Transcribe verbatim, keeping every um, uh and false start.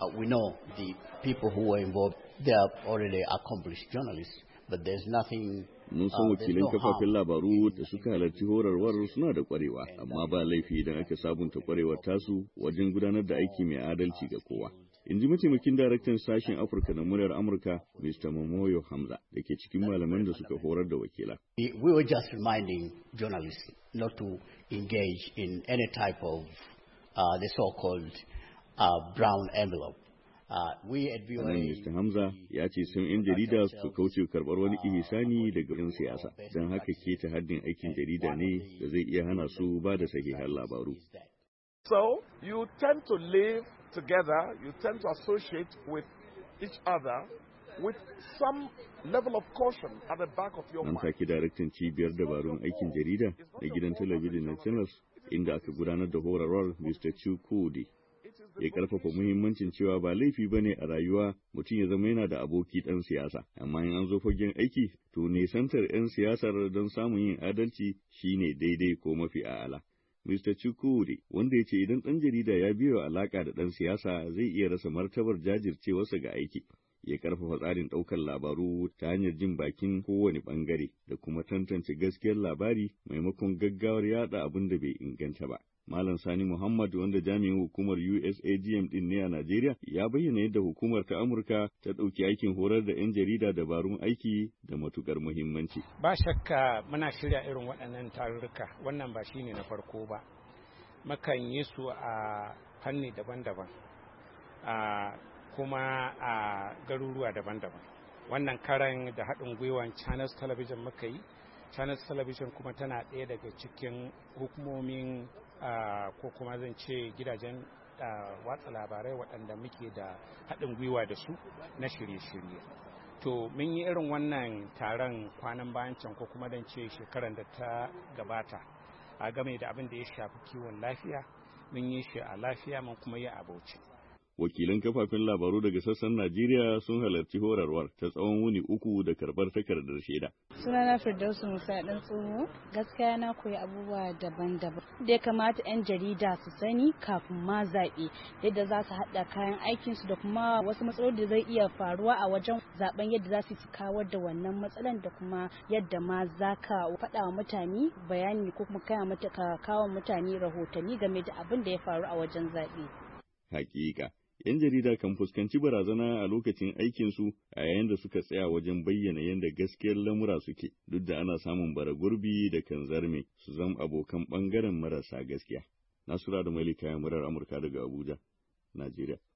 Uh, we know the people who were involved, they are already accomplished journalists, but there's nothing. Mun san wakilan kafafen labaru da suka halarci horarwar suna da kwarewa, amma ba laifi idan aka sabunta kwarewar tasu wajen gudanar da aiki mai adalci ga kowa. In ji mataimakin daraktan sashen Afirka na muryar Amurka, Mister Momoyo Hamza, da ke cikin malaman da suka horar da wakila. We were just reminding journalists not to engage in any type of uh, the so-called uh, brown envelope. Sannan Mister Hamza ya ce sun 'yan jarida su kauce karɓar wani ihisani daga wurin siyasa, don haka keta haddin aikin jarida ne da zai iya hana su ba da sahihan labaru. So you tend to live together, you tend to associate with each other with some level of caution at the back of your mind. Nan take daraktan cibiyar dabarun aikin jarida da gidan talabijin na Channels inda aka gudanar da horarwar Mister Chukwudi ya karfafa muhimmancin cewa ba laifi ba ne a rayuwa mutum ya zama yana da aboki ɗan siyasa, amma in an zo fagen aiki to nesantar 'yan siyasar don samun yin adalci shine daidai ko mafi a'ala. Mister Chukwudi, wanda ya ce idan ɗan jarida ya biyo alaƙa da ɗan siyasa zai iya rasa martabar jajircewarsa ga aiki, ya karfafa tsarin ɗaukar labaru ta hanyar jin bakin kowane ɓangare da kuma tantance gaskiyar labari maimakon gaggawar yada abin da bai inganta ba. Malam Sani Muhammad, wanda jami'in hukumar U S A G M din ne a Najeriya, ya bayyana yadda hukumar ta Amurka ta ɗauki aikin horar da 'yan jarida dabarun aiki da matukar muhimmanci. Ba shakka muna shirya irin waɗannan tarurruka, wannan ba shine na farko ba. Makan yi su a fanni daban-daban, kuma a garuruwa daban-daban. Wannan karan da haɗin gwiwan Channels Television muka yi. Channels Television kuma tana ɗaya daga cikin hukumomin Uh, ko kuma zan ce gidajen uh, watsa labarai waɗanda muke da haɗin gwiwa da su na shirye-shirye. To mun yi irin wannan taron kwanan bayan can ko kuma zan ce shekaran da ta gabata a game da abin da ya shafi kiwon lafiya, mun yi shi a lafiya mun kuma yi a Bauchi. Wakilan kafafen labaru daga sassan Najeriya sun halarci horarwar ta tsawon wuni uku da karɓar takardar shaida. Sunana Firdausu Musa ɗan tsoho, gaskiya na koyi abubuwa daban-daban da ya kamata 'yan jarida su sani kafin ma zaɓe, yadda za su haɗa kayan aikinsu da kuma wasu matsaloli da zai iya faruwa a wajen zaɓen, yadda za su kawar da wannan matsalan da kuma yadda ma za ka faɗa wa mutane bayani ko kuma ka kawo mutane rahotanni game da abin da ya faru a wajen zaɓe. Hakika. 'Yan jarida kan fuskanci barazana a lokacin aikinsu a yayin da suka tsaya wajen bayyana yadda gaskiyar lamura suke, duk da ana samun bara gurbi da kan zarme su zama abokan ɓangaren marasa gaskiya. Nasura da Malika, murar Amurka daga Abuja, Najeriya.